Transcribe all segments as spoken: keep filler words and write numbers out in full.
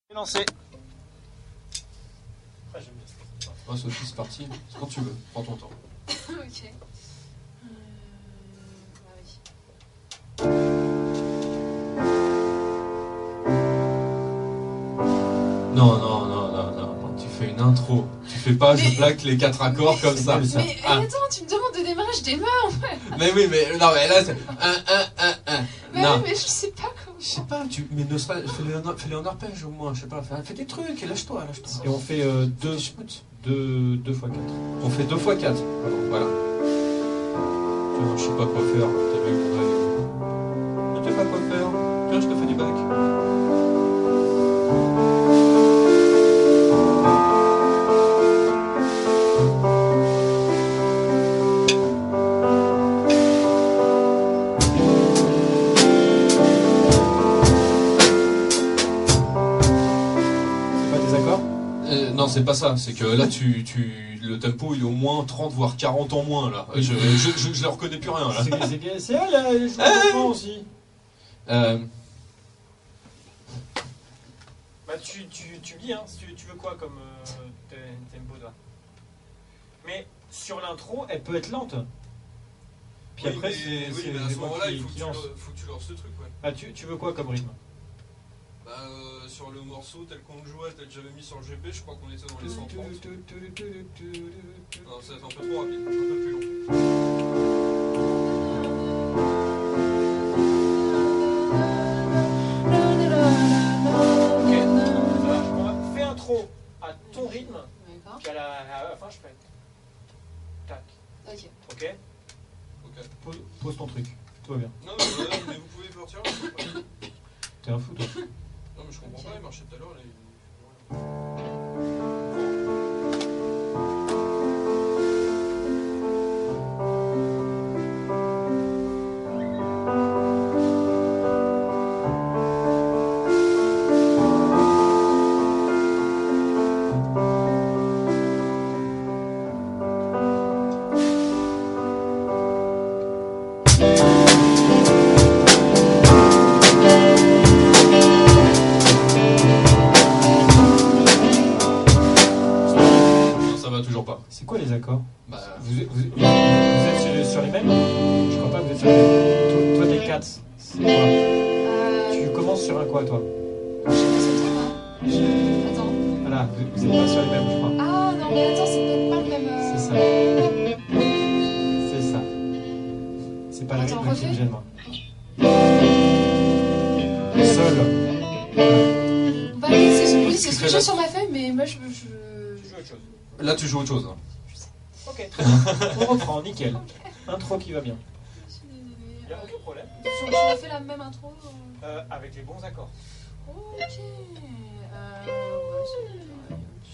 Lancé. Ah, j'aime bien. Oh, Sophie, c'est parti. C'est quand tu veux. Prends ton temps. Ok. Euh... Ah oui. Non, non, non, non, non, non. Tu fais une intro. Tu fais pas, Mais- je plaque les quatre accords comme ça. Mais Ah. attends, tu me demandes de démarrer, je démarre. Mais oui, mais non, mais là, c'est un, un, un, un. Mais Non. oui, mais je sais pas comment. Je sais pas, tu, mais ne serait, fais-les en, fais-les en arpège au moins, je sais pas, fais, fais des trucs, et lâche-toi, lâche-toi. Et on fait euh, deux, deux, deux fois quatre. On fait deux fois quatre. Voilà. Tiens, je sais pas quoi faire, t'as vu mon œil. Je sais pas quoi faire. Tiens, je te fais du bac. C'est pas des accords? Euh, non, c'est pas ça, c'est que là, tu, tu, le tempo, il est au moins trente, voire quarante en moins, là. Je, je, je, je ne reconnais plus rien, là. C'est c'est bien, c'est elle, là, elle joue enfant aussi. Euh, Bah tu, tu, tu me dis hein, si tu, tu veux quoi comme euh, te- tempo toi. Mais sur l'intro, elle peut être lente. Puis oui, après, mais- c'est oui, c'est mais à c'est ce moi moment-là, qui, il faut que, qui tu, lance. le- faut que tu lances le truc, ouais. Ah, tu, tu veux quoi comme rythme? Bah, euh, sur le morceau tel qu'on le jouait, tel que j'avais mis sur le G P, je crois qu'on était dans les cent trente. Non, ça va être un peu trop rapide, un peu plus long. Ok. Alors, on va- fais intro à ton rythme, D'accord. puis à la, à la fin je fais. Tac. Ok. Ok. Ok. Pose, pose ton truc, tout va bien. Non, mais, euh, mais vous pouvez partir. Non, T'es un fou, toi. mais je comprends pas, il marchait tout à l'heure. là, il- Non, ça va toujours pas. C'est quoi les accords? Bah, Vous, vous, vous êtes sur, sur les mêmes? Je crois pas que vous êtes sur les mêmes. Toi, toi t'es quatre. C'est quoi? Euh... Tu commences sur un quoi, toi? Je sais pas c'est toi, hein. Je... Attends. Voilà, vous, vous êtes pas sur les mêmes, je crois. Ah non, mais attends, c'est peut-être pas le même. euh, C'est ça. C'est ça. C'est pas le Attends, rythme qui me refais. gêne, moi. Sol. Bah oui, c'est ce, oui, c'est Tu ce fais que j'ai la- sur ma feuille, mais moi je. je... Tu joues autre chose. là, tu joues autre chose. hein. Ok, très bien. On reprend, nickel. Intro qui va bien. Je suis Il n'y désolée. a aucun problème. Tu tu m'as fait la même intro euh... Euh, avec les bons accords. Ok. Euh... Ouais, c'est...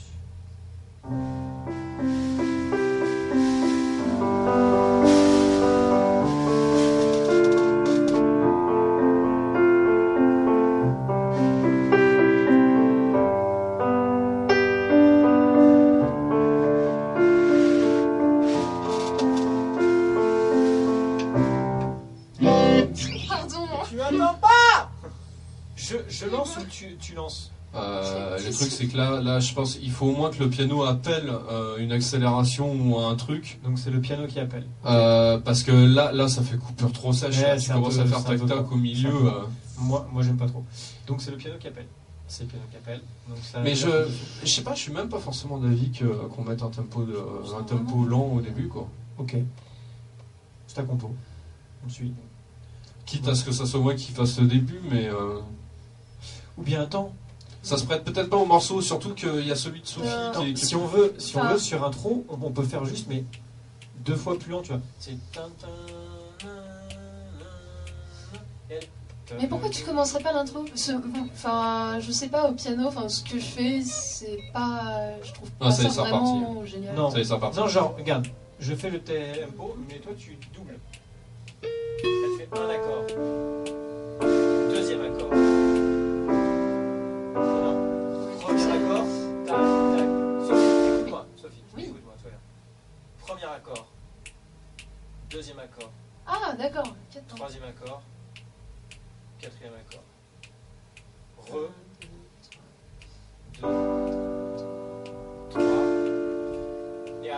Pardon. Tu attends pas. Je, je lance ou tu, tu lances? Euh, le truc, c'est que là, là, je pense qu'il faut au moins que le piano appelle euh, une accélération ou un truc. Donc c'est le piano qui appelle. Euh, parce que là, là, ça fait coupure trop sèche. Ouais, là, tu c'est un commences peu- à faire c'est un peu tac-tac trop. au milieu. C'est un peu- euh. Moi, moi j'aime pas trop. Donc c'est le piano qui appelle. C'est le piano qui appelle. Donc ça, Mais je, je sais pas, je suis même pas forcément d'avis que- qu'on mette un tempo, de, un tempo lent au début, quoi. Ok. C'est ta compo. On suit. Quitte à ce que ça soit moi qui fasse le début, mais euh, Ou bien attends. ça se prête peut-être pas au morceau, surtout qu'il y a celui de Sophie Euh, qui est. qui est- Si on veut, si on Enfin- veut sur intro, on on peut faire juste, mais deux fois plus lent, tu vois. C'est. Mais pourquoi tu commencerais pas l'intro? Parce que, enfin, je sais pas, au piano, enfin, ce que je fais, c'est pas, je trouve pas Ah, ça y ça est, c'est vraiment génial. Non. Ça y est, c'est reparti. Non, genre, regarde, je fais le tempo. Tempo, mais toi tu doubles. Elle fait un accord. Deuxième accord. Non. Premier accord. Tac, tac. Sophie, écoute-moi. Sophie, Oui. écoute-moi, toi là. Premier accord. Deuxième accord. Ah, d'accord. Quatre temps. Troisième accord. Quatrième accord. Re.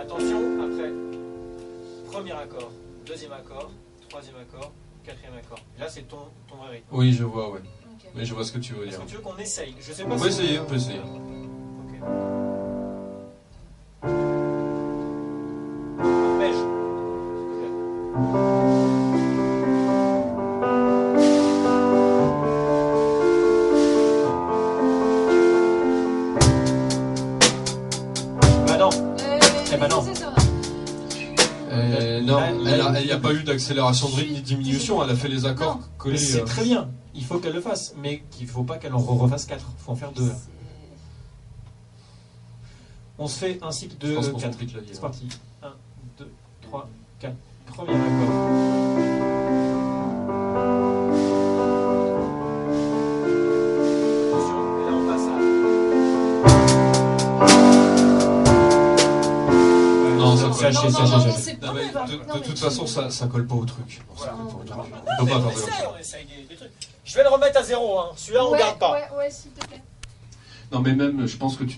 Attention, après, premier accord, deuxième accord, troisième accord, quatrième accord. Et là, c'est ton, ton vrai rythme. Oui, je vois, ouais. Ok. Mais je vois ce que tu veux Est-ce dire. que tu veux qu'on essaye? Je sais On pas peut si essayer, on peut essayer. Ok. Beige. Bah non. Euh, Eh ben non. c'est ça. Euh, non, Là, elle là, a- il n'y a pas eu d'accélération de rythme ni de diminution, elle a fait les accords Non. Mais collés. c'est euh. très bien. Il faut qu'elle le fasse. Mais qu'il faut pas qu'elle en refasse quatre. Il faut en faire deux. C'est- On se fait un cycle Je de pense qu'on quatre. s'en pique la vie, C'est hein. parti. un, deux, trois, quatre. Premier accord. Attention, et là on passe à. Non, ça c'est colle. haché, Non, c'est non, non, haché, non, c'est c'est Non, pas mais mal. de, Non, de mais toute tu- façon, ça, ça colle pas au truc. Ça colle pas au truc. On peut Mais pas on faire comme essaye, ça. on essaye des, des trucs. Je vais le remettre à zéro. Hein. Celui-là on Ouais, garde pas. ouais, ouais, s'il te plaît. Non, mais même, je pense que tu